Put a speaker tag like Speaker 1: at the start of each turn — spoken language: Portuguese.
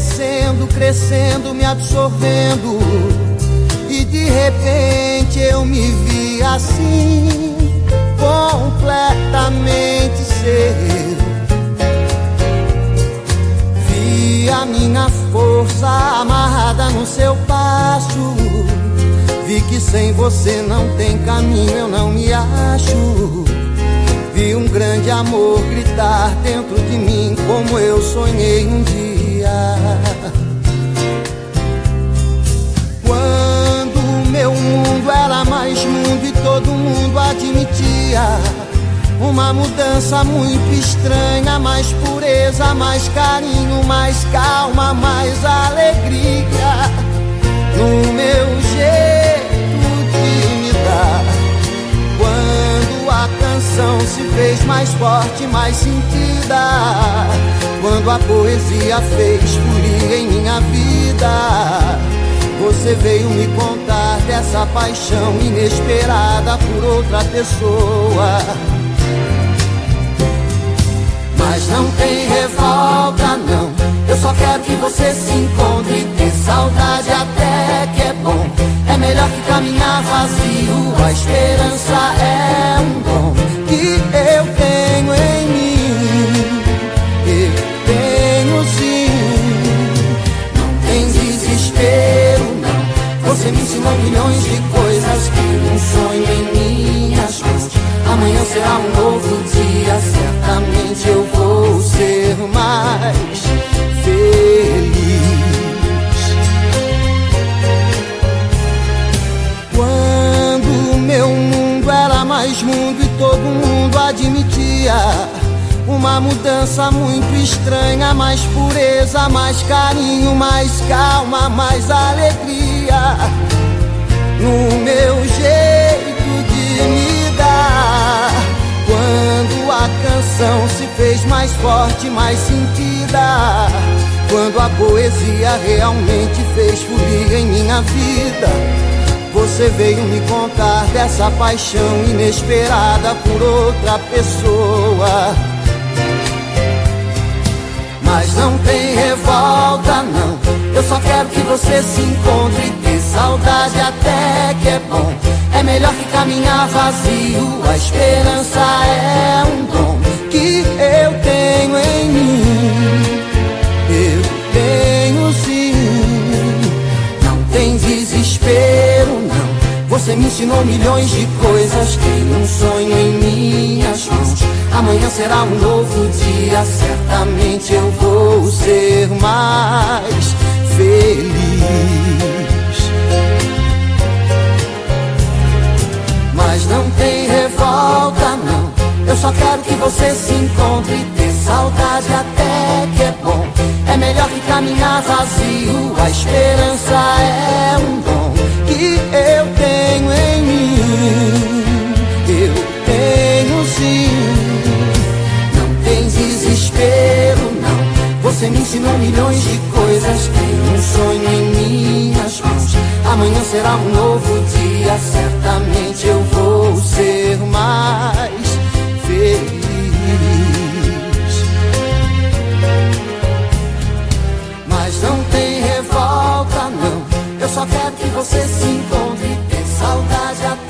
Speaker 1: crescendo, crescendo, me absorvendo. E de repente eu me vi assim, completamente seu. Vi a minha força amarrada no seu passo. Vi que sem você não tem caminho, eu não me acho. Vi um grande amor gritar dentro de mim, como eu sonhei um dia. Quando o meu mundo era mais mundo e todo mundo admitia uma mudança muito estranha, mais pureza, mais carinho, mais calma, mais alegria no meu jeito de me dar. Quando a canção se fez mais forte, mais sentida, quando a poesia fez folia em minha vida, você veio me contar dessa paixão inesperada por outra pessoa. Mas não tem revolta não, eu só quero que você se encontre. Ter saudade até que é bom, é melhor que caminhar vazio. A esperança é um dom que eu tenho em mim. Eu tenho sim. Não tem desespero não, você me ensinou milhões de coisas que um sonho em minhas mãos. Amanhã será um novo dia, certamente eu vou ser mais feliz. Quando o meu mundo era mais mundo e todo mundo admitia uma mudança muito estranha, mais pureza, mais carinho, mais calma, mais alegria no meu jeito de me dar. Quando a canção se fez mais forte, mais sentida, quando a poesia realmente fez folia em minha vida, você veio me contar dessa paixão inesperada por outra pessoa. Mas não tem revolta não, eu só quero que você se encontre. Ter saudade até que é bom, é melhor que caminhar vazio. A esperança é um dom que eu tenho em mim. Eu tenho sim. Não tem desespero não, você me ensinou milhões de coisas. Tem um sonho em minhas mãos. Amanhã será um novo dia, certamente eu vou ser mais feliz. Mas não tem revolta não, eu só quero que você se encontre. Ter saudade até que é bom, é melhor que caminhar vazio. A esperança é um dom que eu tenho em mim. Eu tenho sim. Não tem desespero não, você me ensinou milhões de coisas. Tem um sonho em minhas mãos. Amanhã será um novo dia, certamente eu vou ser mais feliz. Mas não tem revolta não, eu só quero que você se encontre. Ter saudade